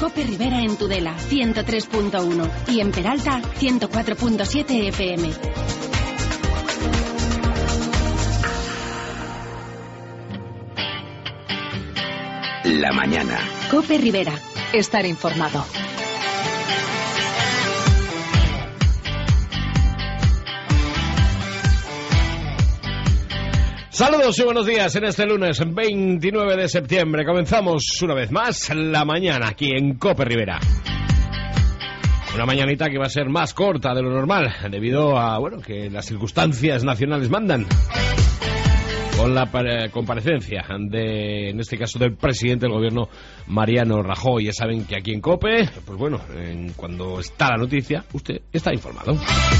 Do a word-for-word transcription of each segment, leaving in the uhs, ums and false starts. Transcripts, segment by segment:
Cope Rivera en Tudela, ciento tres punto uno. Y en Peralta, ciento cuatro punto siete F M. La mañana. Cope Rivera. Estar informado. Saludos y buenos días en este lunes veintinueve de septiembre. Comenzamos una vez más la mañana aquí en Cope Rivera. Una mañanita que va a ser más corta de lo normal debido a, bueno, que las circunstancias nacionales mandan. Con la comparecencia de, en este caso, del presidente del gobierno, Mariano Rajoy. Ya saben que aquí en COPE, pues bueno, en, cuando está la noticia, usted está informado.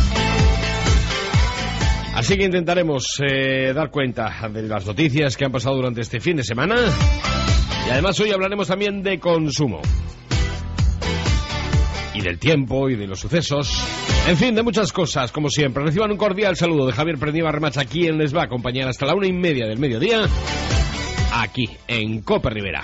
Así que intentaremos eh, dar cuenta de las noticias que han pasado durante este fin de semana. Y además hoy hablaremos también de consumo. Y del tiempo y de los sucesos. En fin, de muchas cosas, como siempre. Reciban un cordial saludo de Javier Prendiva Remacha, quien les va a acompañar hasta la una y media del mediodía, aquí en Cope Rivera.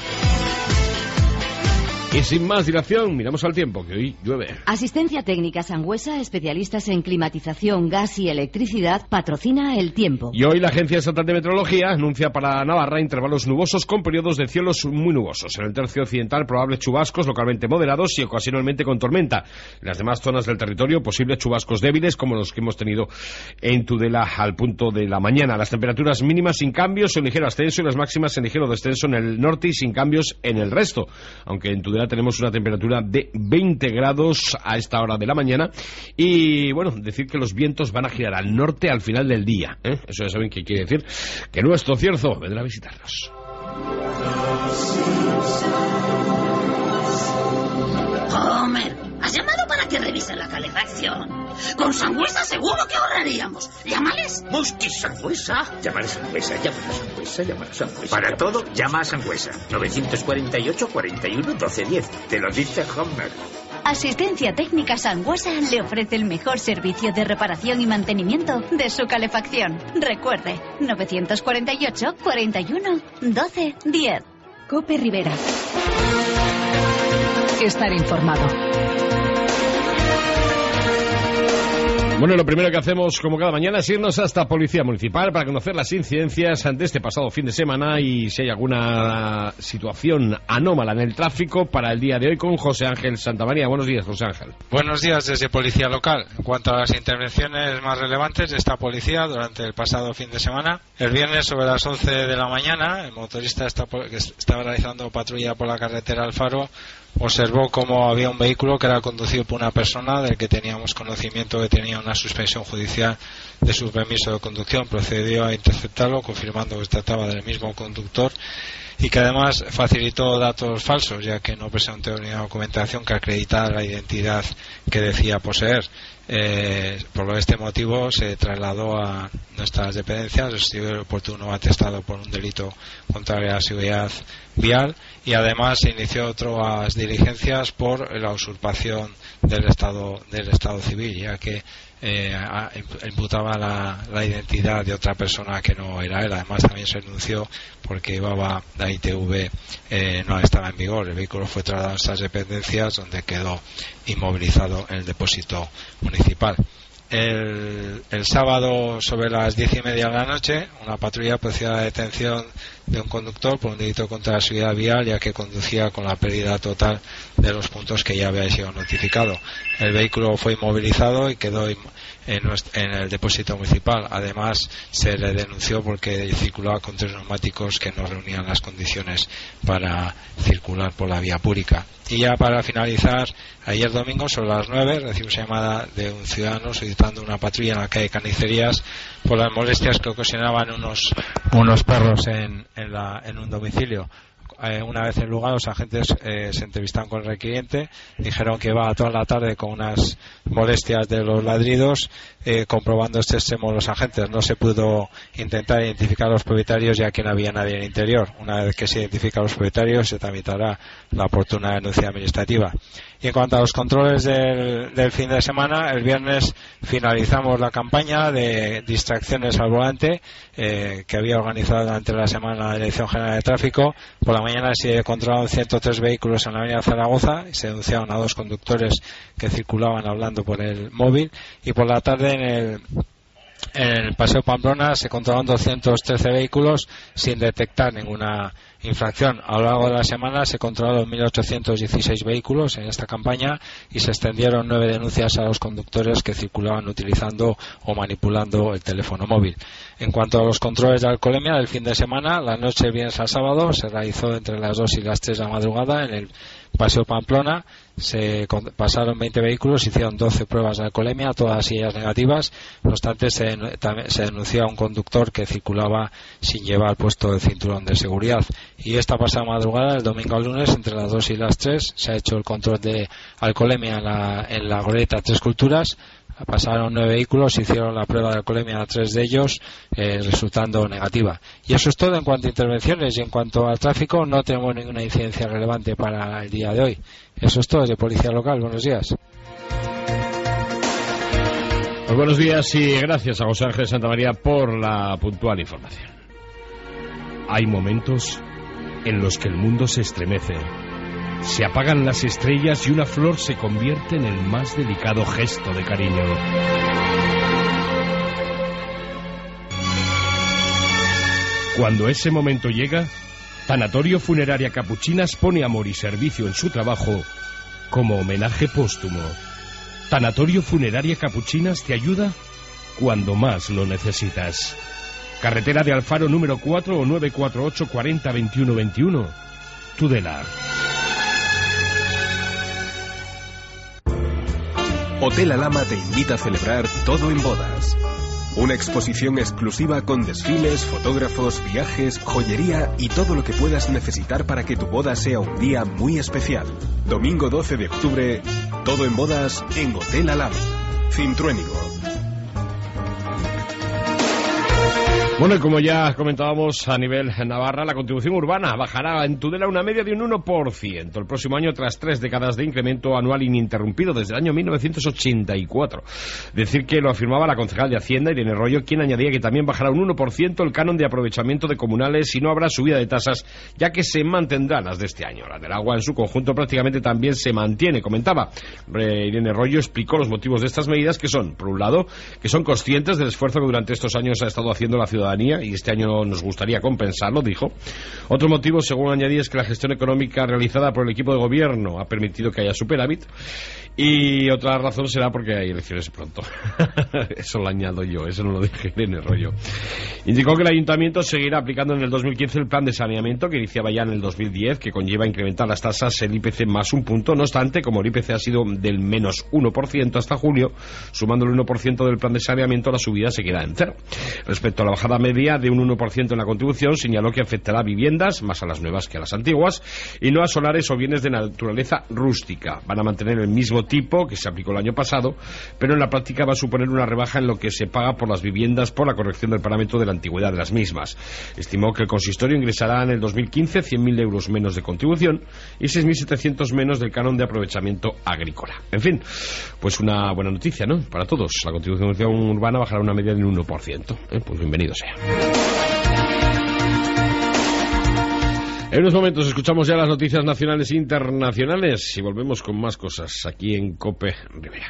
Y sin más dilación, miramos al tiempo, que hoy llueve. Asistencia Técnica Sangüesa, especialistas en climatización, gas y electricidad, patrocina el tiempo. Y hoy la Agencia Estatal de Meteorología anuncia para Navarra intervalos nubosos con periodos de cielos muy nubosos. En el tercio occidental, probables chubascos localmente moderados y ocasionalmente con tormenta. En las demás zonas del territorio, posibles chubascos débiles como los que hemos tenido en Tudela al punto de la mañana. Las temperaturas mínimas sin cambios en ligero ascenso y las máximas en ligero descenso en el norte y sin cambios en el resto. Aunque en Tudela tenemos una temperatura de veinte grados a esta hora de la mañana y, bueno, decir que los vientos van a girar al norte al final del día, ¿eh? Eso ya saben qué quiere decir, que nuestro Cierzo vendrá a visitarnos. Homer, ¿has llamado para que revisen la calefacción? Con Sangüesa seguro que ahorraríamos. Llámales. Hostia, Sangüesa. Llamar a Sangüesa, llamar a Sangüesa, llamar a Sangüesa. Para todo, llama a Sangüesa. novecientos cuarenta y ocho, cuarenta y uno, doce, diez. Te lo dice Homer. Asistencia Técnica Sangüesa le ofrece el mejor servicio de reparación y mantenimiento de su calefacción. Recuerde, novecientos cuarenta y ocho, cuarenta y uno, doce, diez. Cope Rivera. Estar informado. Bueno, lo primero que hacemos, como cada mañana, es irnos hasta Policía Municipal para conocer las incidencias ante este pasado fin de semana y si hay alguna situación anómala en el tráfico para el día de hoy con José Ángel Santamaría. Buenos días, José Ángel. Buenos días desde Policía Local. En cuanto a las intervenciones más relevantes de esta policía durante el pasado fin de semana, el viernes sobre las once de la mañana, el motorista está, que estaba realizando patrulla por la carretera Alfaro observó cómo había un vehículo que era conducido por una persona del que teníamos conocimiento que tenía una suspensión judicial de su permiso de conducción. Procedió a interceptarlo, confirmando que se trataba del mismo conductor y que además facilitó datos falsos, ya que no presentó ninguna documentación que acreditara la identidad que decía poseer. Eh, por este motivo se trasladó a nuestras dependencias, recibió oportuno atestado por un delito contra la seguridad vial y además se inició otras diligencias por la usurpación del estado del estado civil, ya que eh, imputaba la, la identidad de otra persona que no era él. Además también se denunció porque llevaba la I T V, eh, no estaba en vigor. El vehículo fue trasladado a estas dependencias donde quedó inmovilizado en el depósito municipal. El, el sábado sobre las diez y media de la noche una patrulla procedió a la detención de un conductor por un delito contra la seguridad vial, ya que conducía con la pérdida total de los puntos que ya había sido notificado. El vehículo fue inmovilizado y quedó en, en el depósito municipal. Además se le denunció porque circulaba con tres neumáticos que no reunían las condiciones para circular por la vía pública. Y ya para finalizar, ayer domingo sobre las nueve recibimos llamada de un ciudadano solicitando una patrulla en la calle Canicerías por las molestias que ocasionaban unos unos perros en, en, la, en un domicilio. Eh, una vez en el lugar, los agentes eh, se entrevistaron con el requiriente, dijeron que iba toda la tarde con unas molestias de los ladridos. Eh, comprobando este extremo los agentes, no se pudo intentar identificar a los propietarios ya que no había nadie en el interior. Una vez que se identifica a los propietarios se tramitará la oportuna denuncia administrativa. Y en cuanto a los controles del, del fin de semana, el viernes finalizamos la campaña de distracciones al volante eh, que había organizado durante la semana la Dirección General de Tráfico. Por la mañana se controlaron ciento tres vehículos en la avenida Zaragoza y se denunciaron a dos conductores que circulaban hablando por el móvil, y por la tarde en el En el Paseo Pamplona se controlaron doscientos trece vehículos sin detectar ninguna infracción. A lo largo de la semana se controlaron mil ochocientos dieciséis vehículos en esta campaña y se extendieron nueve denuncias a los conductores que circulaban utilizando o manipulando el teléfono móvil. En cuanto a los controles de alcoholemia del fin de semana, la noche del viernes al sábado se realizó entre las dos y las tres de la madrugada en el Paseo Pamplona. Se pasaron veinte vehículos, hicieron doce pruebas de alcoholemia, todas ellas negativas. No obstante, se, se denunció a un conductor que circulaba sin llevar puesto el cinturón de seguridad. Y esta pasada madrugada, el domingo al lunes, entre las dos y las tres, se ha hecho el control de alcoholemia en la, en la goleta Tres Culturas. Pasaron nueve vehículos, hicieron la prueba de alcoholemia a tres de ellos, eh, resultando negativa. Y eso es todo en cuanto a intervenciones, y en cuanto al tráfico no tenemos ninguna incidencia relevante para el día de hoy. Eso es todo desde Policía Local. Buenos días. Pues buenos días y gracias a José Ángel Santamaría por la puntual información. Hay momentos en los que el mundo se estremece. Se apagan las estrellas y una flor se convierte en el más delicado gesto de cariño. Cuando ese momento llega, Tanatorio Funeraria Capuchinas pone amor y servicio en su trabajo como homenaje póstumo. Tanatorio Funeraria Capuchinas te ayuda cuando más lo necesitas. Carretera de Alfaro número cuatro o nueve cuatro ocho cuarenta veintiuno veintiuno. Tudela. Hotel Alhama te invita a celebrar Todo en Bodas. Una exposición exclusiva con desfiles, fotógrafos, viajes, joyería y todo lo que puedas necesitar para que tu boda sea un día muy especial. Domingo doce de octubre, Todo en Bodas en Hotel Alhama. Cintruénigo. Bueno, y como ya comentábamos a nivel Navarra, la contribución urbana bajará en Tudela una media de un uno por ciento el próximo año tras tres décadas de incremento anual ininterrumpido desde el año mil novecientos ochenta y cuatro. Decir que lo afirmaba la concejal de Hacienda, Irene Rollo, quien añadía que también bajará un uno por ciento el canon de aprovechamiento de comunales y no habrá subida de tasas, ya que se mantendrán las de este año. La del agua en su conjunto prácticamente también se mantiene, comentaba. Irene Rollo explicó los motivos de estas medidas, que son, por un lado, que son conscientes del esfuerzo que durante estos años ha estado haciendo la ciudadanía y este año nos gustaría compensarlo, dijo. Otro motivo, según añadí, es que la gestión económica realizada por el equipo de gobierno ha permitido que haya superávit, y otra razón será porque hay elecciones pronto. Eso lo añado yo, eso no lo dije en el rollo. Indicó que el ayuntamiento seguirá aplicando en el dos mil quince el plan de saneamiento que iniciaba ya en el dos mil diez, que conlleva incrementar las tasas el I P C más un punto. No obstante, como el I P C ha sido del menos uno por ciento hasta julio, sumando el uno por ciento del plan de saneamiento, la subida se queda en cero. Respecto a la bajada media de un uno por ciento en la contribución, señaló que afectará a viviendas, más a las nuevas que a las antiguas, y no a solares o bienes de naturaleza rústica. Van a mantener el mismo tipo que se aplicó el año pasado, pero en la práctica va a suponer una rebaja en lo que se paga por las viviendas por la corrección del parámetro de la antigüedad de las mismas. Estimó que el consistorio ingresará en el dos mil quince cien mil euros menos de contribución y seis mil setecientos menos del canon de aprovechamiento agrícola. En fin, pues una buena noticia, ¿no?, para todos. La contribución urbana bajará una media del uno por ciento. ¿Eh? Pues bienvenido sea. En unos momentos escuchamos ya las noticias nacionales e internacionales y volvemos con más cosas aquí en COPE Rivera.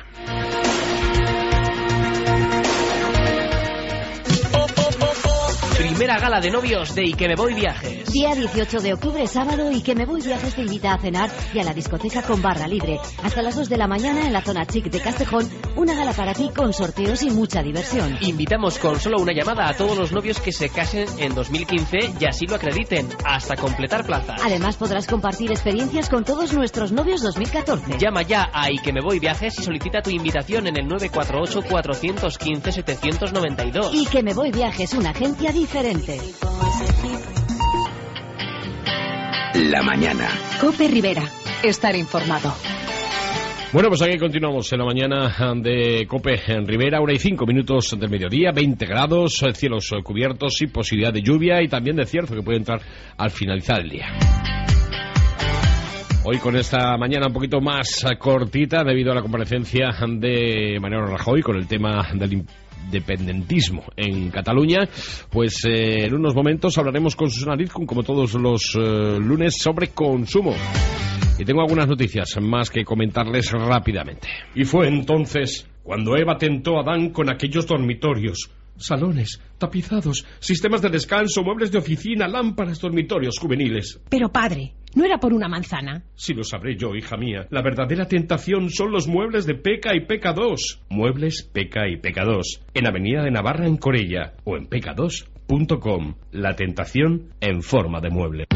Primera gala de novios de Y que me voy viajes. Día dieciocho de octubre, sábado, Y que me voy viajes te invita a cenar y a la discoteca con barra libre. Hasta las dos de la mañana en la zona chic de Castejón, una gala para ti con sorteos y mucha diversión. Invitamos con solo una llamada a todos los novios que se casen en dos mil quince y así lo acrediten, hasta completar plazas. Además podrás compartir experiencias con todos nuestros novios dos mil catorce. Llama ya a Y que me voy viajes y solicita tu invitación en el nueve cuatro ocho cuatro uno cinco siete nueve dos. Y que me voy viajes, una agencia diferente. La mañana. COPE Rivera. Estar informado. Bueno, pues aquí continuamos en la mañana de COPE en Rivera, hora y cinco minutos del mediodía, veinte grados, cielos cubiertos y posibilidad de lluvia y también de cierzo que puede entrar al finalizar el día. Hoy con esta mañana un poquito más cortita debido a la comparecencia de Mariano Rajoy con el tema del independentismo en Cataluña. Pues eh, en unos momentos hablaremos con Susana Rizkun, como todos los eh, lunes, sobre consumo. Y tengo algunas noticias más que comentarles rápidamente. Y fue entonces cuando Eva tentó a Adán con aquellos dormitorios, salones, tapizados, sistemas de descanso, muebles de oficina, lámparas, dormitorios juveniles. Pero padre, ¿no era por una manzana? Si lo sabré yo, hija mía. La verdadera tentación son los muebles de Peca y Peca dos. Muebles Peca y Peca dos. En Avenida de Navarra, en Corella. O en peca dos punto com. La tentación en forma de mueble.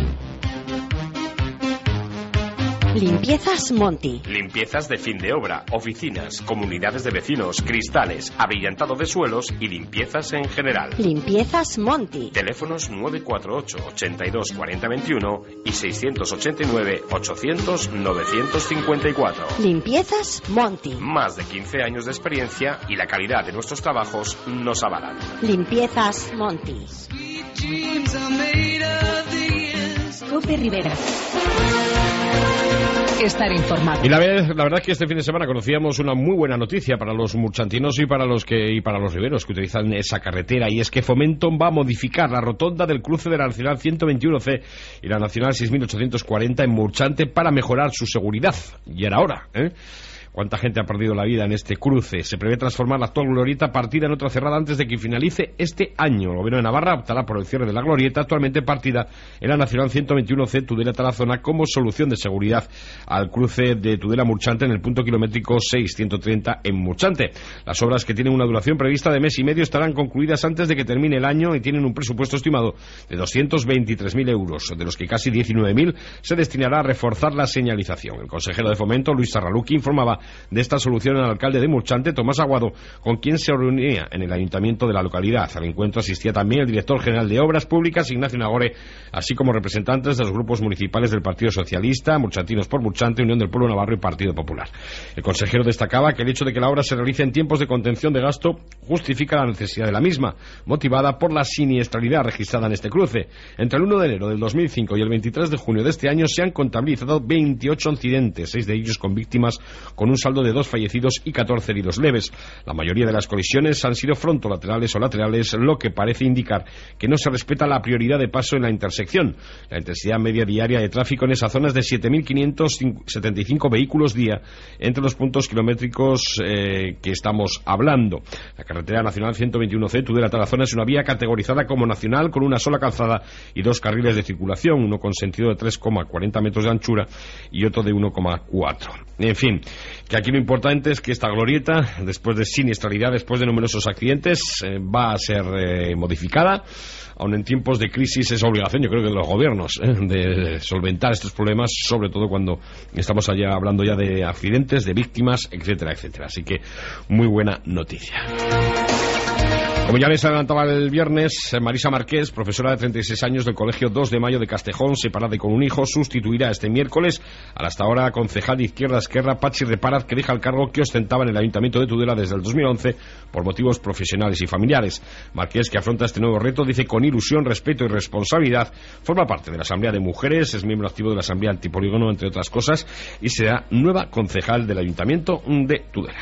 Limpiezas Monti. Limpiezas de fin de obra, oficinas, comunidades de vecinos, cristales, abrillantado de suelos y limpiezas en general. Limpiezas Monti. Teléfonos nueve cuatro ocho, ochenta y dos, cuarenta veintiuno y seiscientos ochenta y nueve, ochocientos, novecientos cincuenta y cuatro. Limpiezas Monti. Más de quince años de experiencia y la calidad de nuestros trabajos nos avalan. Limpiezas Monti. Cope Rivera. Estar informado. Y la, vez, la verdad es que este fin de semana conocíamos una muy buena noticia para los murchantinos y para los que y para los riberos que utilizan esa carretera, y es que Fomento va a modificar la rotonda del cruce de la Nacional ciento veintiuno ce y la Nacional seis mil ochocientos cuarenta en Murchante para mejorar su seguridad. Y era hora, ¿eh? ¿Cuánta gente ha perdido la vida en este cruce? Se prevé transformar la actual glorieta partida en otra cerrada antes de que finalice este año. El Gobierno de Navarra optará por el cierre de la glorieta actualmente partida en la Nacional ciento veintiuno ce Tudela-Tarazona como solución de seguridad al cruce de Tudela-Murchante en el punto kilométrico seiscientos treinta en Murchante. Las obras, que tienen una duración prevista de mes y medio, estarán concluidas antes de que termine el año y tienen un presupuesto estimado de doscientos veintitrés mil euros, de los que casi diecinueve mil se destinará a reforzar la señalización. El consejero de Fomento, Luis Sarraluki, informaba de esta solución al alcalde de Murchante, Tomás Aguado, con quien se reunía en el ayuntamiento de la localidad. Al encuentro asistía también el director general de Obras Públicas, Ignacio Nagore, así como representantes de los grupos municipales del Partido Socialista, Murchantinos por Murchante, Unión del Pueblo Navarro y Partido Popular. El consejero destacaba que el hecho de que la obra se realice en tiempos de contención de gasto justifica la necesidad de la misma, motivada por la siniestralidad registrada en este cruce. Entre el uno de enero del dos mil cinco y el veintitrés de junio de este año se han contabilizado veintiocho incidentes, seis de ellos con víctimas, con un saldo de dos fallecidos y catorce heridos leves. La mayoría de las colisiones han sido frontolaterales o laterales, lo que parece indicar que no se respeta la prioridad de paso en la intersección. La intensidad media diaria de tráfico en esa zona es de siete mil quinientos setenta y cinco vehículos día entre los puntos kilométricos eh, que estamos hablando. La carretera nacional ciento veintiuno ce Tudela-Tarazona es una vía categorizada como nacional con una sola calzada y dos carriles de circulación, uno con sentido de tres coma cuarenta metros de anchura y otro de uno coma cuatro. En fin, que aquí lo importante es que esta glorieta, después de siniestralidad, después de numerosos accidentes, eh, va a ser eh, modificada. Aun en tiempos de crisis es obligación, yo creo que de los gobiernos, eh, de solventar estos problemas, sobre todo cuando estamos allá hablando ya de accidentes, de víctimas, etcétera, etcétera. Así que muy buena noticia. Como ya les adelantaba el viernes, Marisa Marqués, profesora de treinta y seis años del Colegio dos de Mayo de Castejón, separada y con un hijo, sustituirá este miércoles al hasta ahora concejal de Izquierda Esquerra, Patxi Reparaz, que deja el cargo que ostentaba en el Ayuntamiento de Tudela desde el dos mil once por motivos profesionales y familiares. Marqués, que afronta este nuevo reto, dice con ilusión, respeto y responsabilidad, forma parte de la Asamblea de Mujeres, es miembro activo de la Asamblea Antipolígono, entre otras cosas, y será nueva concejal del Ayuntamiento de Tudela.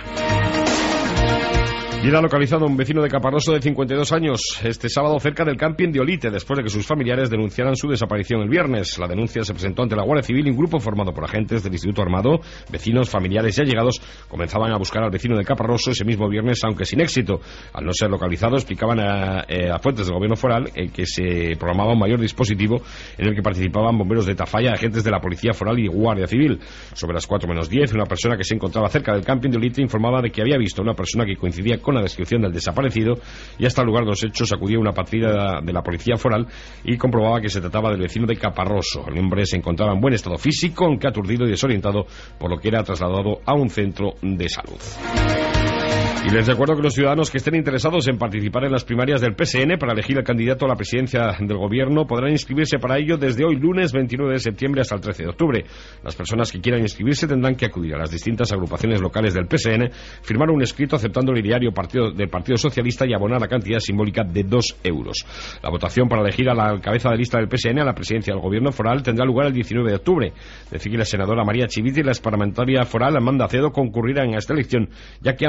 Y era localizado un vecino de Caparroso de cincuenta y dos años este sábado cerca del camping de Olite, después de que sus familiares denunciaran su desaparición el viernes. La denuncia se presentó ante la Guardia Civil y un grupo formado por agentes del Instituto Armado, vecinos, familiares y allegados comenzaban a buscar al vecino de Caparroso ese mismo viernes, aunque sin éxito. Al no ser localizado, explicaban a, eh, a fuentes del gobierno foral eh, que se programaba un mayor dispositivo en el que participaban bomberos de Tafalla, agentes de la Policía Foral y Guardia Civil. Sobre las cuatro menos diez, una persona que se encontraba cerca del camping de Olite informaba de que había visto a una persona que coincidía con la descripción del desaparecido, y hasta el lugar de los hechos acudía una patrulla de la Policía Foral y comprobaba que se trataba del vecino de Caparroso. El hombre se encontraba en buen estado físico, aunque aturdido y desorientado, por lo que era trasladado a un centro de salud. Y les recuerdo que los ciudadanos que estén interesados en participar en las primarias del P S N para elegir al candidato a la presidencia del gobierno podrán inscribirse para ello desde hoy lunes veintinueve de septiembre hasta el trece de octubre. Las personas que quieran inscribirse tendrán que acudir a las distintas agrupaciones locales del P S N, firmar un escrito aceptando el ideario partido, del Partido Socialista y abonar la cantidad simbólica de dos euros. La votación para elegir a la cabeza de lista del P S N a la presidencia del gobierno foral tendrá lugar el diecinueve de octubre. Decir que la senadora María Chivite y la parlamentaria foral Amanda Acedo concurrirán a esta elección, ya que ambas han logrado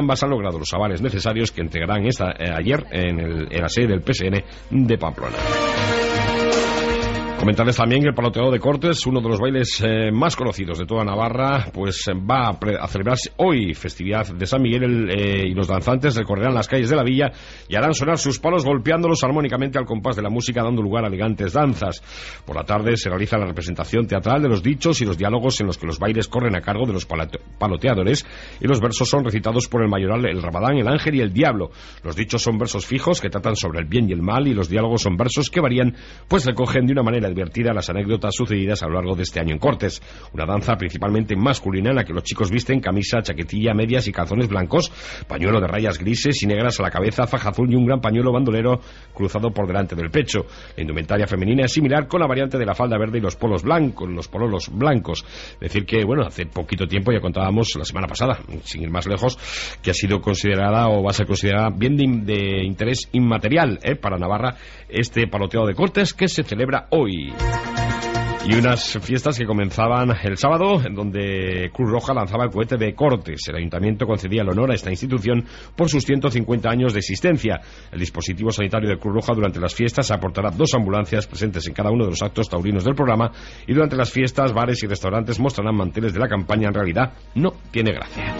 dado los avales necesarios que entregarán esta, eh, ayer en, el, en la sede del P S N de Pamplona. Comentarles también que el Paloteado de Cortes, uno de los bailes eh, más conocidos de toda Navarra, pues va a, pre- a celebrarse hoy, festividad de San Miguel, el, eh, y los danzantes recorrerán las calles de la villa y harán sonar sus palos golpeándolos armónicamente al compás de la música, dando lugar a elegantes danzas. Por la tarde se realiza la representación teatral de los dichos y los diálogos en los que los bailes corren a cargo de los palato- paloteadores y los versos son recitados por el mayoral, el Rabadán, el Ángel y el Diablo. Los dichos son versos fijos que tratan sobre el bien y el mal y los diálogos son versos que varían, pues recogen de una manera divertida las anécdotas sucedidas a lo largo de este año en Cortes. Una danza principalmente masculina en la que los chicos visten camisa, chaquetilla, medias y calzones blancos, pañuelo de rayas grises y negras a la cabeza, faja azul y un gran pañuelo bandolero cruzado por delante del pecho. La indumentaria femenina es similar con la variante de la falda verde y los polos blancos, los pololos blancos. Decir que, bueno, hace poquito tiempo ya contábamos la semana pasada, sin ir más lejos, que ha sido considerada o va a ser considerada bien de, de interés inmaterial eh, para Navarra este Paloteado de Cortes que se celebra hoy. Y unas fiestas que comenzaban el sábado, en donde Cruz Roja lanzaba el cohete de Cortes. El ayuntamiento concedía el honor a esta institución por sus ciento cincuenta años de existencia. El dispositivo sanitario de Cruz Roja durante las fiestas aportará dos ambulancias presentes en cada uno de los actos taurinos del programa, y durante las fiestas, bares y restaurantes mostrarán manteles de la campaña En realidad no tiene gracia.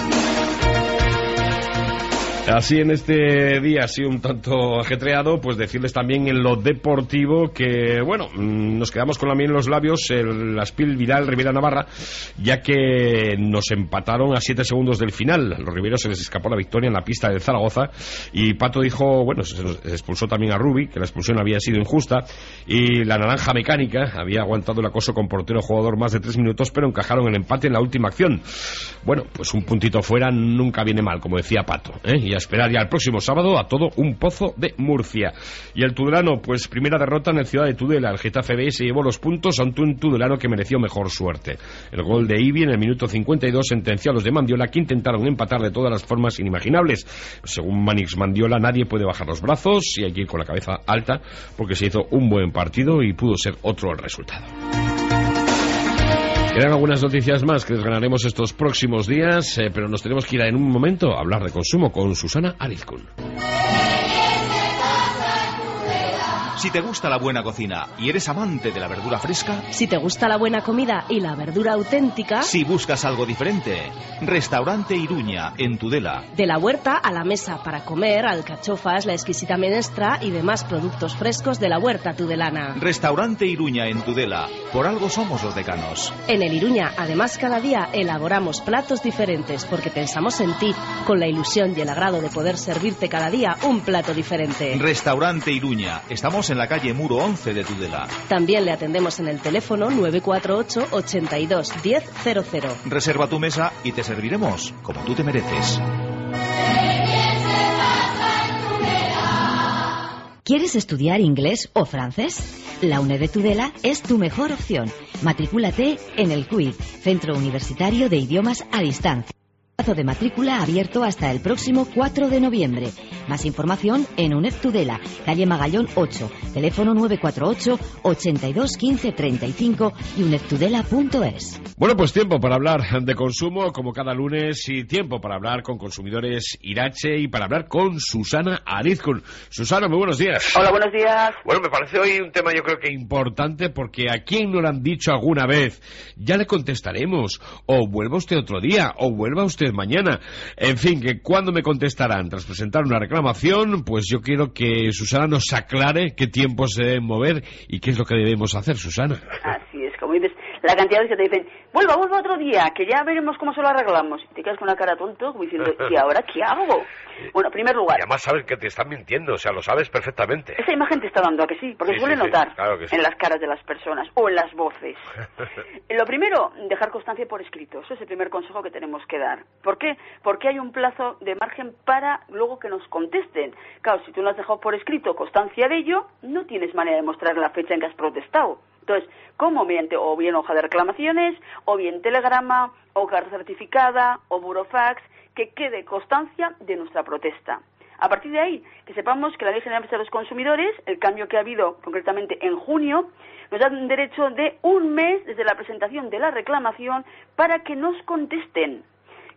Así en este día así un tanto ajetreado, pues decirles también en lo deportivo que, bueno, nos quedamos con la miel en los labios el Aspil Vidal Rivera Navarra, ya que nos empataron a siete segundos del final. Los riberos se les escapó la victoria en la pista de Zaragoza y Pato dijo, bueno, se expulsó también a Rubi, que la expulsión había sido injusta, y la Naranja Mecánica había aguantado el acoso con portero jugador más de tres minutos, pero encajaron el empate en la última acción. Bueno, pues un puntito fuera nunca viene mal, como decía Pato, ¿eh? Y a esperar ya el próximo sábado a todo un Pozo de Murcia. Y el Tudelano, pues primera derrota en el Ciudad de Tudela. El Getafe B se llevó los puntos ante un Tudelano que mereció mejor suerte. El gol de Ibi en el minuto cincuenta y dos sentenció a los de Mandiola, que intentaron empatar de todas las formas inimaginables. Según Manix Mandiola, nadie puede bajar los brazos y hay que ir con la cabeza alta, porque se hizo un buen partido y pudo ser otro el resultado. Quedan algunas noticias más que desgranaremos estos próximos días, eh, pero nos tenemos que ir a, en un momento a hablar de consumo con Susana Arizcún. Si te gusta la buena cocina y eres amante de la verdura fresca, si te gusta la buena comida y la verdura auténtica, si buscas algo diferente, Restaurante Iruña, en Tudela. De la huerta a la mesa para comer, alcachofas, la exquisita menestra y demás productos frescos de la huerta tudelana. Restaurante Iruña, en Tudela. Por algo somos los decanos. En el Iruña, además, cada día elaboramos platos diferentes porque pensamos en ti, con la ilusión y el agrado de poder servirte cada día un plato diferente. Restaurante Iruña. Estamos en la calle Muro once de Tudela. También le atendemos en el teléfono nueve cuatro ocho, ochenta y dos, diez cero cero. Reserva tu mesa y te serviremos como tú te mereces. ¿Quieres estudiar inglés o francés? La U N E D de Tudela es tu mejor opción. Matricúlate en el C U I, Centro Universitario de Idiomas a Distancia. Plazo de matrícula abierto hasta el próximo cuatro de noviembre. Más información en U N E D Tudela, calle Magallón ocho, teléfono nueve cuatro ocho, ochenta y dos, quince, treinta y cinco y unedtudela punto es. Bueno, pues tiempo para hablar de consumo, como cada lunes, y tiempo para hablar con Consumidores Irache y para hablar con Susana Arizcún. Susana, muy buenos días. Hola, buenos días. Bueno, me parece hoy un tema yo creo que importante, porque a quien no lo han dicho alguna vez, ya le contestaremos, o vuelva usted otro día, o vuelva usted mañana. En fin, que cuando me contestarán tras presentar una reclamación, pues yo quiero que Susana nos aclare qué tiempos se deben mover y qué es lo que debemos hacer, Susana. Así es, como dices, la cantidad de que te dicen, vuelva, vuelva otro día, que ya veremos cómo se lo arreglamos. Y te quedas con una cara tonto, como diciendo, ¿y ahora qué hago? Bueno, en primer lugar... Y además sabes que te están mintiendo, o sea, lo sabes perfectamente. Esa imagen te está dando, ¿a que sí? Porque sí, se suele sí, notar sí, claro que sí. En las caras de las personas o en las voces. Lo primero, dejar constancia por escrito. Eso es el primer consejo que tenemos que dar. ¿Por qué? Porque hay un plazo de margen para luego que nos contesten. Claro, si tú no has dejado por escrito constancia de ello, no tienes manera de mostrar la fecha en que has protestado. Entonces, ¿cómo? Mediante o bien hoja de reclamaciones, o bien telegrama, o carta certificada, o burofax, que quede constancia de nuestra protesta. A partir de ahí, que sepamos que la Ley General de los Consumidores, el cambio que ha habido concretamente en junio, nos da un derecho de un mes desde la presentación de la reclamación para que nos contesten.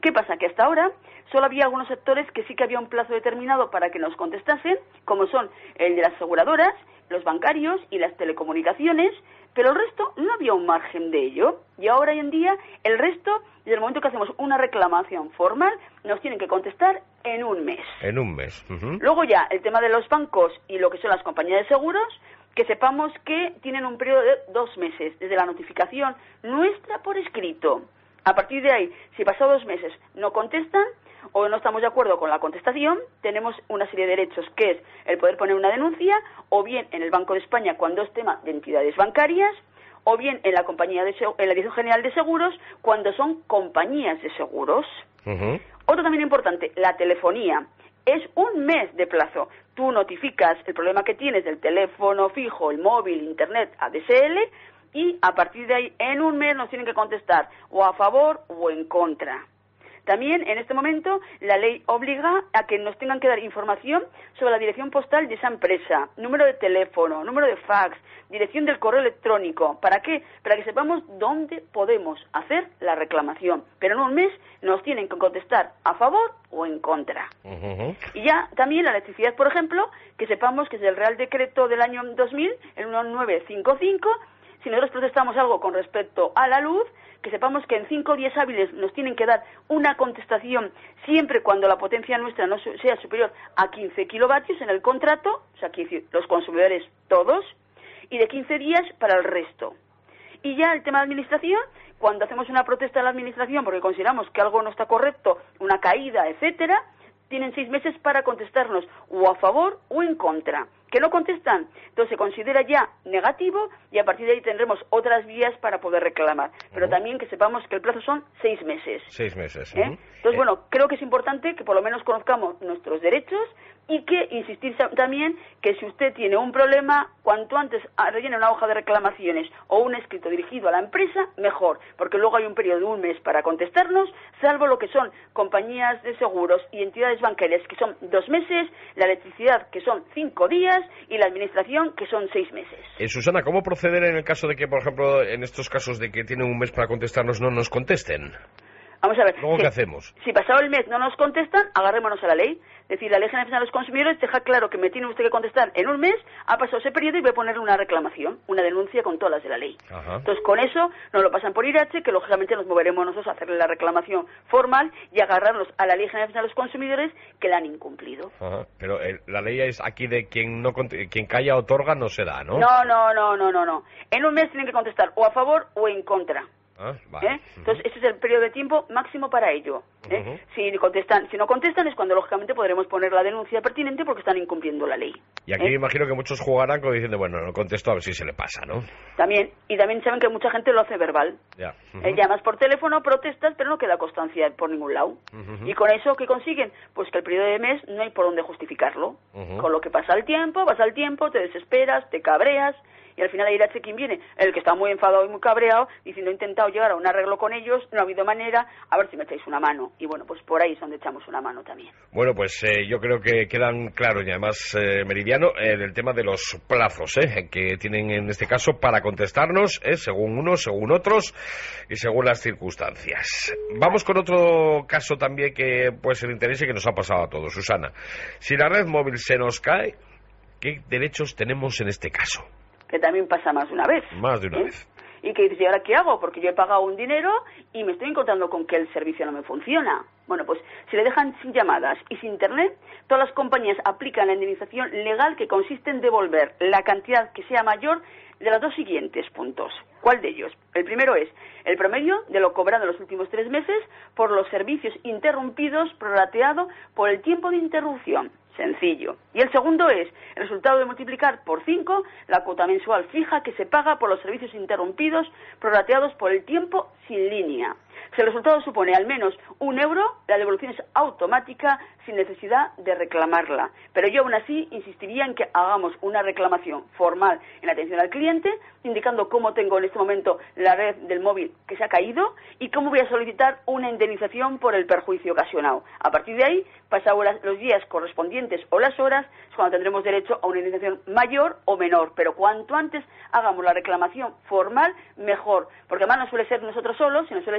¿Qué pasa? Que hasta ahora solo había algunos sectores que sí que había un plazo determinado para que nos contestasen, como son el de las aseguradoras, los bancarios y las telecomunicaciones, pero el resto no había un margen de ello. Y ahora hoy en día el resto, desde el momento que hacemos una reclamación formal, nos tienen que contestar en un mes. En un mes. Uh-huh. Luego ya el tema de los bancos y lo que son las compañías de seguros, que sepamos que tienen un periodo de dos meses desde la notificación nuestra por escrito. A partir de ahí, si pasados dos meses no contestan o no estamos de acuerdo con la contestación, tenemos una serie de derechos, que es el poder poner una denuncia, o bien en el Banco de España cuando es tema de entidades bancarias, o bien en la compañía de en la Dirección General de Seguros cuando son compañías de seguros. Uh-huh. Otro también importante, la telefonía. Es un mes de plazo. Tú notificas el problema que tienes del teléfono fijo, el móvil, internet, A D S L, y a partir de ahí, en un mes nos tienen que contestar o a favor o en contra. También, en este momento, la ley obliga a que nos tengan que dar información sobre la dirección postal de esa empresa, número de teléfono, número de fax, dirección del correo electrónico. ¿Para qué? Para que sepamos dónde podemos hacer la reclamación. Pero en un mes nos tienen que contestar a favor o en contra. Uh-huh. Y ya también la electricidad, por ejemplo, que sepamos que es el Real Decreto del año dos mil, el diecinueve cincuenta y cinco, si nosotros protestamos algo con respecto a la luz, que sepamos que en cinco días hábiles nos tienen que dar una contestación siempre cuando la potencia nuestra no sea superior a quince kilovatios en el contrato, o sea, quiere decir, los consumidores todos, y de quince días para el resto. Y ya el tema de administración, cuando hacemos una protesta a la administración porque consideramos que algo no está correcto, una caída, etcétera, tienen seis meses para contestarnos o a favor o en contra. ¿Que no contestan? Entonces se considera ya negativo y a partir de ahí tendremos otras vías para poder reclamar. Pero uh-huh. también que sepamos que el plazo son seis meses. Seis meses. ¿Eh? Uh-huh. Entonces, eh. bueno, creo que es importante que por lo menos conozcamos nuestros derechos y que insistir también que si usted tiene un problema, cuanto antes rellene una hoja de reclamaciones o un escrito dirigido a la empresa, mejor, porque luego hay un periodo de un mes para contestarnos, salvo lo que son compañías de seguros y entidades bancarias, que son dos meses, la electricidad, que son cinco días, y la administración, que son seis meses. Eh, Susana, ¿cómo proceder en el caso de que, por ejemplo, en estos casos de que tienen un mes para contestarnos, no nos contesten? Vamos a ver. ¿Luego si, qué hacemos? Si pasado el mes no nos contestan, agarrémonos a la ley. Es decir, la Ley General de los Consumidores deja claro que me tiene usted que contestar en un mes, ha pasado ese periodo y voy a ponerle una reclamación, una denuncia con todas las de la ley. Ajá. Entonces, con eso nos lo pasan por I R H, que lógicamente nos moveremos nosotros a hacerle la reclamación formal y agarrarnos a la Ley General de los Consumidores que la han incumplido. Ajá. Pero eh, la ley es aquí de quien no quien calla otorga no se da, ¿no? No, no, no, no, no, no. En un mes tienen que contestar o a favor o en contra. Ah, vale. ¿Eh? Entonces, ese es el periodo de tiempo máximo para ello. ¿eh? Uh-huh. Si contestan, si no contestan es cuando lógicamente podremos poner la denuncia pertinente porque están incumpliendo la ley. Y aquí ¿eh? me imagino que muchos jugarán como diciendo, bueno, no contesto a ver si se le pasa, ¿no? También, y también saben que mucha gente lo hace verbal. Ya. Uh-huh. eh, llamas por teléfono, protestas, pero no queda constancia por ningún lado. Uh-huh. Y con eso, ¿qué consiguen? Pues que el periodo de mes no hay por dónde justificarlo. Uh-huh. Con lo que pasa el tiempo, pasa el tiempo, te desesperas, te cabreas. Y al final ahí irá quién viene, el que está muy enfadado y muy cabreado, diciendo he intentado llegar a un arreglo con ellos, no ha habido manera, a ver si me echáis una mano. Y bueno, pues por ahí es donde echamos una mano también. Bueno, pues eh, yo creo que quedan claros y además, eh, Meridiano, eh, el tema de los plazos eh, que tienen en este caso para contestarnos, eh, según unos, según otros y según las circunstancias. Vamos con otro caso también que puede ser de interés y que nos ha pasado a todos. Susana, si la red móvil se nos cae, ¿qué derechos tenemos en este caso? Que también pasa más de una vez. Más de una ¿eh? vez. Y que dices, ¿y ahora qué hago? Porque yo he pagado un dinero y me estoy encontrando con que el servicio no me funciona. Bueno, pues si le dejan sin llamadas y sin internet, todas las compañías aplican la indemnización legal que consiste en devolver la cantidad que sea mayor de los dos siguientes puntos. ¿Cuál de ellos? El primero es el promedio de lo cobrado en los últimos tres meses por los servicios interrumpidos prorrateado por el tiempo de interrupción. Sencillo. Y el segundo es el resultado de multiplicar por cinco la cuota mensual fija que se paga por los servicios interrumpidos prorrateados por el tiempo sin línea. Si el resultado supone al menos un euro, la devolución es automática sin necesidad de reclamarla. Pero yo aún así insistiría en que hagamos una reclamación formal en atención al cliente, indicando cómo tengo en este momento la red del móvil que se ha caído y cómo voy a solicitar una indemnización por el perjuicio ocasionado. A partir de ahí, pasados los días correspondientes o las horas, es cuando tendremos derecho a una indemnización mayor o menor. Pero cuanto antes hagamos la reclamación formal, mejor. Porque además no suele ser nosotros solos, sino suele ser una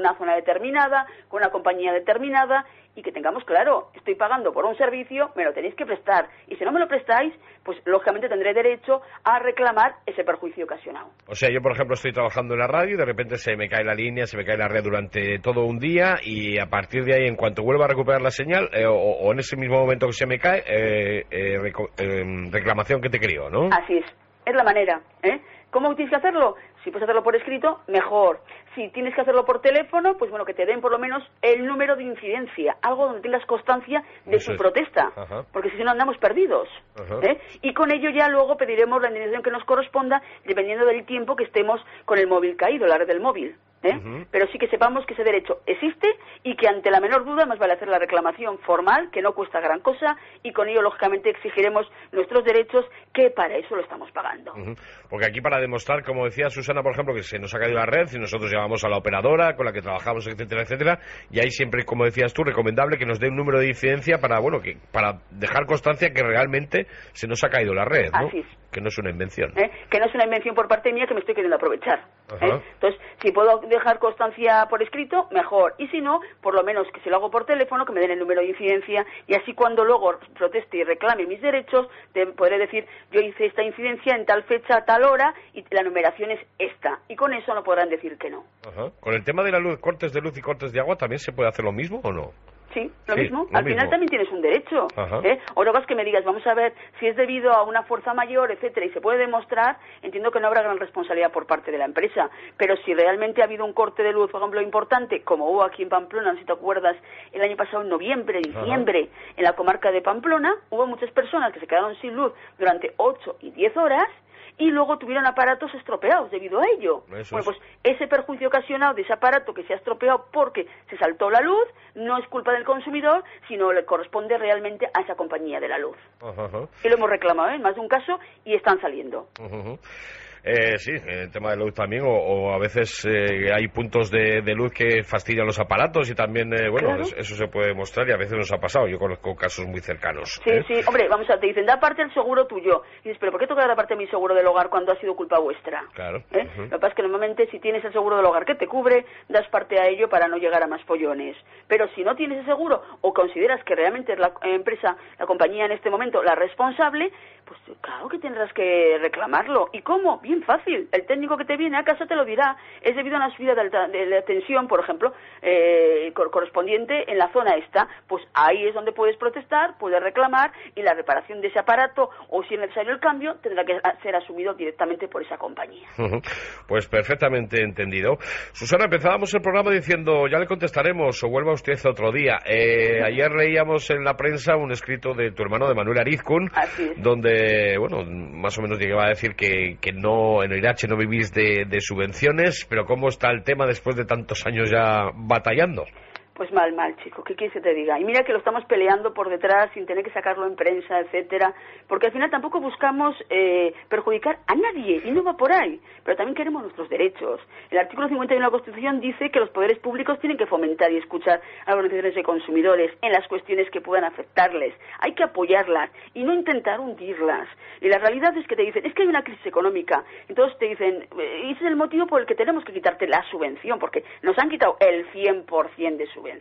una zona determinada, con una compañía determinada, y que tengamos claro, estoy pagando por un servicio, me lo tenéis que prestar, y si no me lo prestáis, pues lógicamente tendré derecho a reclamar ese perjuicio ocasionado. O sea, yo por ejemplo estoy trabajando en la radio y de repente se me cae la línea, se me cae la red durante todo un día, y a partir de ahí, en cuanto vuelva a recuperar la señal, eh, o, o en ese mismo momento que se me cae, eh, eh, reco- eh, reclamación que te crió, ¿no? Así es, es la manera, ¿eh? ¿Cómo tienes que hacerlo? Si puedes hacerlo por escrito, mejor. Si tienes que hacerlo por teléfono, pues bueno, que te den por lo menos el número de incidencia, algo donde tengas constancia de Eso tu es. protesta, Ajá. porque si no andamos perdidos. Ajá. ¿eh? Y con ello ya luego pediremos la indemnización que nos corresponda, dependiendo del tiempo que estemos con el móvil caído, la red del móvil. ¿eh? Ujú. Pero sí que sepamos que ese derecho existe y que ante la menor duda más vale hacer la reclamación formal, que no cuesta gran cosa, y con ello lógicamente exigiremos nuestros derechos, que para eso lo estamos pagando. Ujú. Porque aquí para demostrar, como decía Susana, por ejemplo, que se nos ha caído la red y nosotros llamamos a la operadora con la que trabajamos, etcétera, etcétera, y ahí siempre, como decías tú, recomendable que nos dé un número de incidencia para, bueno, que para dejar constancia que realmente se nos ha caído la red, ¿no? Así es. Que no es una invención. ¿eh? Que no es una invención por parte mía que me estoy queriendo aprovechar. Ajá. ¿eh? Entonces, si puedo dejar constancia por escrito, mejor. Y si no, por lo menos que si lo hago por teléfono, que me den el número de incidencia, y así cuando luego proteste y reclame mis derechos, te podré decir, yo hice esta incidencia en tal fecha, a tal hora, y la numeración es esta. Y con eso no podrán decir que no. Ajá. Con el tema de la luz, cortes de luz y cortes de agua, ¿también se puede hacer lo mismo o no? Sí, lo Sí, mismo. lo Al mismo. final también tienes un derecho. Ajá. ¿eh? O luego es que me digas, vamos a ver si es debido a una fuerza mayor, etcétera, y se puede demostrar, entiendo que no habrá gran responsabilidad por parte de la empresa. Pero si realmente ha habido un corte de luz, por ejemplo, importante, como hubo aquí en Pamplona, no sé si te acuerdas, el año pasado, en noviembre, diciembre, Ajá. en la comarca de Pamplona, hubo muchas personas que se quedaron sin luz durante ocho y diez horas, y luego tuvieron aparatos estropeados debido a ello. Eso bueno, es. pues ese perjuicio ocasionado de ese aparato que se ha estropeado porque se saltó la luz no es culpa del consumidor, sino le corresponde realmente a esa compañía de la luz. Ajá, ajá. Y lo hemos reclamado ¿eh? en más de un caso y están saliendo. Ajá, ajá. Eh, sí, el tema de luz también, o, o a veces eh, hay puntos de, de luz que fastidian los aparatos y también, eh, bueno, Claro. es- eso se puede demostrar y a veces nos ha pasado. Yo conozco casos muy cercanos. Sí, ¿eh? sí, hombre, vamos a, te dicen, da parte del seguro tuyo. Y dices, pero ¿por qué toca dar parte de mi seguro del hogar cuando ha sido culpa vuestra? Claro. ¿Eh? Ujú. Lo que pasa es que normalmente si tienes el seguro del hogar que te cubre, das parte a ello para no llegar a más follones. Pero si no tienes ese seguro o consideras que realmente es la eh, empresa, la compañía en este momento, la responsable, pues claro que tendrás que reclamarlo. ¿Y cómo? Bien fácil. El técnico que te viene a casa te lo dirá. Es debido a una subida de, alta- de la tensión, por ejemplo, eh, cor- correspondiente en la zona esta. Pues ahí es donde puedes protestar, puedes reclamar y la reparación de ese aparato o si es necesario el cambio tendrá que a- ser asumido directamente por esa compañía. Ujú. Pues perfectamente entendido. Susana, empezábamos el programa diciendo, ya le contestaremos o vuelva usted otro día. Eh, ayer leíamos en la prensa un escrito de tu hermano, de Manuel Arizcún, Así es. donde, bueno, más o menos llegaba a decir que, que no, en Irache no vivís de, de subvenciones, pero ¿cómo está el tema después de tantos años ya batallando? Pues mal, mal, chico, ¿qué quieres que te diga? Y mira que lo estamos peleando por detrás sin tener que sacarlo en prensa, etcétera, porque al final tampoco buscamos eh, perjudicar a nadie, y no va por ahí, pero también queremos nuestros derechos. El artículo cincuenta y uno de la Constitución dice que los poderes públicos tienen que fomentar y escuchar a las organizaciones de consumidores en las cuestiones que puedan afectarles. Hay que apoyarlas y no intentar hundirlas. Y la realidad es que te dicen, es que hay una crisis económica, entonces te dicen, eh, ese es el motivo por el que tenemos que quitarte la subvención, porque nos han quitado el cien por ciento de subvención.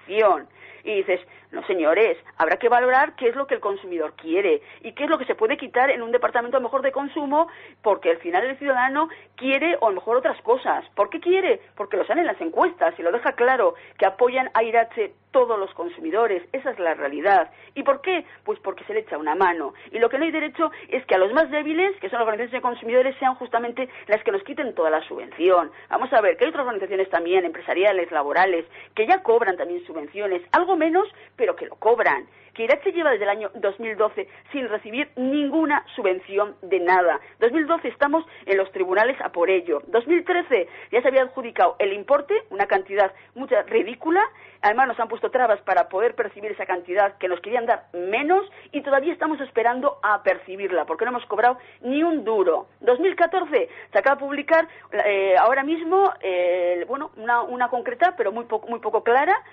Y dices, no señores, habrá que valorar qué es lo que el consumidor quiere y qué es lo que se puede quitar en un departamento a lo mejor de consumo, porque al final el ciudadano quiere o a lo mejor otras cosas. ¿Por qué quiere? Porque lo salen en las encuestas y lo deja claro, que apoyan a Irache todos los consumidores. Esa es la realidad. ¿Y por qué? Pues porque se le echa una mano. Y lo que no hay derecho es que a los más débiles, que son las organizaciones de consumidores, sean justamente las que nos quiten toda la subvención. Vamos a ver, que hay otras organizaciones también, empresariales, laborales, que ya cobran también subvenciones, algo menos, pero que lo cobran. Que Irache lleva desde el año dos mil doce sin recibir ninguna subvención de nada. dos mil doce estamos en los tribunales a por ello. dos mil trece ya se había adjudicado el importe, una cantidad mucha ridícula. Además nos han puesto trabas para poder percibir esa cantidad que nos querían dar menos y todavía estamos esperando a percibirla porque no hemos cobrado ni un duro. dos mil catorce se acaba de publicar eh, ahora mismo, eh, bueno, una, una concreta pero muy poco, muy poco clara,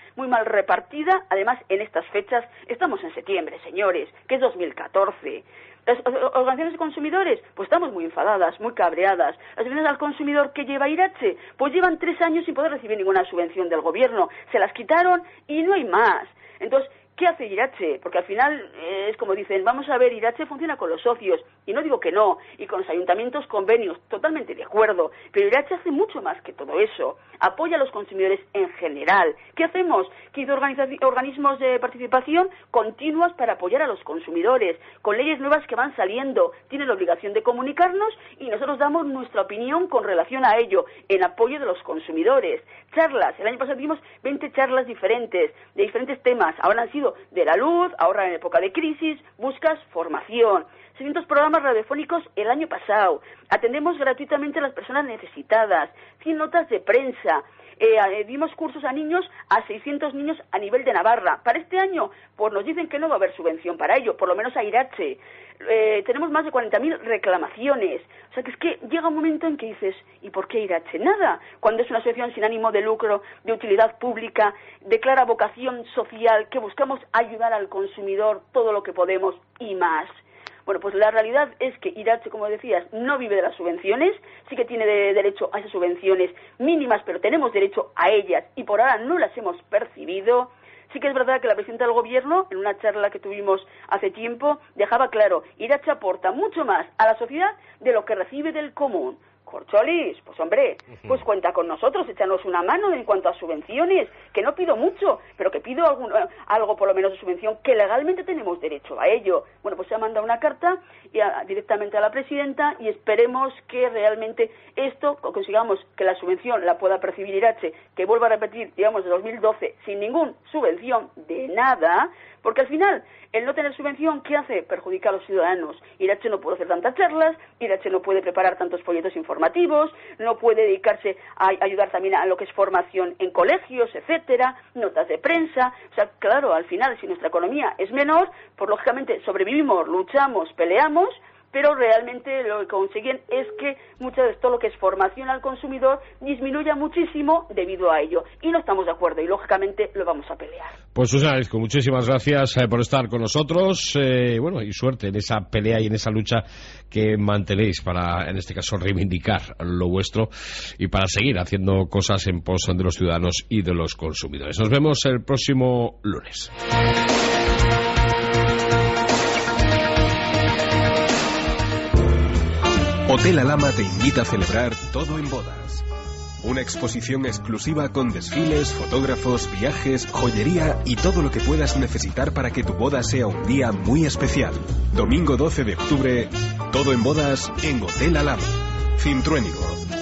muy mal repartida. Además, en estas fechas, estamos en septiembre, señores, que es dos mil catorce. Las organizaciones de consumidores, pues estamos muy enfadadas, muy cabreadas. Las organizaciones al consumidor que lleva Iratxe, pues llevan tres años sin poder recibir ninguna subvención del gobierno. Se las quitaron y no hay más. Entonces, ¿qué hace Iratxe? Porque al final eh, es como dicen, vamos a ver, Iratxe funciona con los socios, y no digo que no, y con los ayuntamientos convenios, totalmente de acuerdo, pero Iratxe hace mucho más que todo eso, apoya a los consumidores en general. ¿Qué hacemos? Que hizo organismos de participación continuas para apoyar a los consumidores, con leyes nuevas que van saliendo, tienen la obligación de comunicarnos y nosotros damos nuestra opinión con relación a ello, en apoyo de los consumidores. Charlas, el año pasado tuvimos veinte charlas diferentes, de diferentes temas, ahora han sido de la luz, ahora en época de crisis, buscas formación. seiscientos programas radiofónicos el año pasado. Atendemos gratuitamente a las personas necesitadas. cien notas de prensa. Eh, dimos cursos a niños, a seiscientos niños a nivel de Navarra. Para este año, pues nos dicen que no va a haber subvención para ello, por lo menos a Iratxe. Eh, tenemos más de cuarenta mil reclamaciones. O sea que es que llega un momento en que dices, ¿y por qué Iratxe? Nada. Cuando es una asociación sin ánimo de lucro, de utilidad pública, de clara vocación social, que buscamos ayudar al consumidor todo lo que podemos y más. Bueno, pues la realidad es que Iratxe, como decías, no vive de las subvenciones, sí que tiene de derecho a esas subvenciones mínimas, pero tenemos derecho a ellas y por ahora no las hemos percibido. Sí que es verdad que la presidenta del Gobierno, en una charla que tuvimos hace tiempo, dejaba claro, Iratxe aporta mucho más a la sociedad de lo que recibe del común. Corcholis, pues hombre, pues cuenta con nosotros, échanos una mano en cuanto a subvenciones, que no pido mucho, pero que pido algún, algo por lo menos de subvención, que legalmente tenemos derecho a ello. Bueno, pues se ha mandado una carta y a, directamente a la presidenta y esperemos que realmente esto, consigamos que la subvención la pueda percibir Iratxe, que vuelva a repetir, digamos, de dos mil doce, sin ningún subvención de nada, porque al final, el no tener subvención, ¿qué hace? Perjudica a los ciudadanos. Iratxe no puede hacer tantas charlas, Iratxe no puede preparar tantos folletos informativos, no puede dedicarse a ayudar también a lo que es formación en colegios, etcétera, notas de prensa. O sea, claro, al final, si nuestra economía es menor, pues lógicamente sobrevivimos, luchamos, peleamos, pero realmente lo que consiguen es que mucho de esto, lo que es formación al consumidor, disminuya muchísimo debido a ello. Y no estamos de acuerdo y, lógicamente, lo vamos a pelear. Pues, Susana Lezco, muchísimas gracias eh, por estar con nosotros. Eh, bueno, y suerte en esa pelea y en esa lucha que mantenéis para, en este caso, reivindicar lo vuestro y para seguir haciendo cosas en pos de los ciudadanos y de los consumidores. Nos vemos el próximo lunes. Hotel Alhama te invita a celebrar Todo en Bodas. Una exposición exclusiva con desfiles, fotógrafos, viajes, joyería y todo lo que puedas necesitar para que tu boda sea un día muy especial. Domingo doce de octubre, Todo en Bodas en Hotel Alhama. Cintruénigo.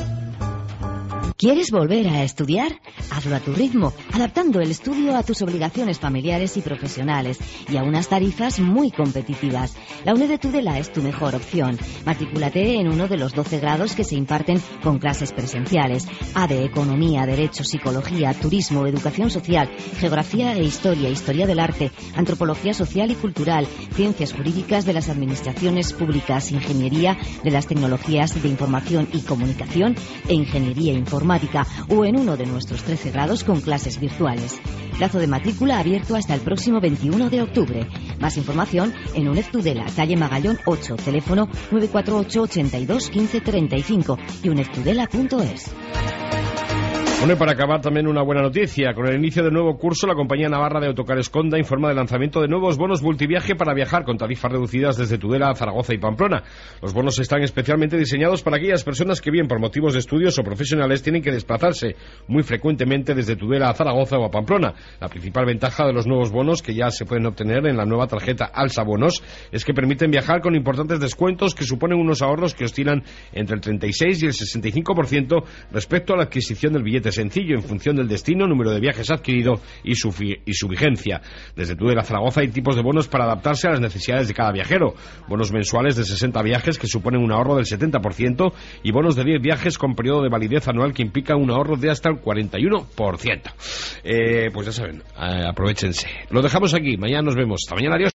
¿Quieres volver a estudiar? Hazlo a tu ritmo, adaptando el estudio a tus obligaciones familiares y profesionales y a unas tarifas muy competitivas. La U N E D de Tudela es tu mejor opción. Matrículate en uno de los doce grados que se imparten con clases presenciales. A de Economía, Derecho, Psicología, Turismo, Educación Social, Geografía e Historia, Historia del Arte, Antropología Social y Cultural, Ciencias Jurídicas de las Administraciones Públicas, Ingeniería de las Tecnologías de Información y Comunicación e Ingeniería Informática, o en uno de nuestros trece grados con clases virtuales. Plazo de matrícula abierto hasta el próximo veintiuno de octubre. Más información en U N E D Tudela, calle Magallón ocho, teléfono nueve cuatro ocho, ochenta y dos, quince treinta y cinco y unedtudela punto es. Bueno, y para acabar también una buena noticia. Con el inicio del nuevo curso, la compañía navarra de Autocares Conda informa del lanzamiento de nuevos bonos multiviaje para viajar con tarifas reducidas desde Tudela, Zaragoza y Pamplona. Los bonos están especialmente diseñados para aquellas personas que, bien por motivos de estudios o profesionales, tienen que desplazarse muy frecuentemente desde Tudela a Zaragoza o a Pamplona. La principal ventaja de los nuevos bonos, que ya se pueden obtener en la nueva tarjeta Alsa Bonos, es que permiten viajar con importantes descuentos que suponen unos ahorros que oscilan entre el treinta y seis y el sesenta y cinco por ciento respecto a la adquisición del billete sencillo, en función del destino, número de viajes adquirido y su, fi y su vigencia. Desde Tudela a Zaragoza hay tipos de bonos para adaptarse a las necesidades de cada viajero. Bonos mensuales de sesenta viajes que suponen un ahorro del setenta por ciento y bonos de diez viajes con periodo de validez anual que implica un ahorro de hasta el cuarenta y uno por ciento. Eh, pues ya saben, eh, aprovechense. Lo dejamos aquí. Mañana nos vemos. Hasta mañana. Adiós.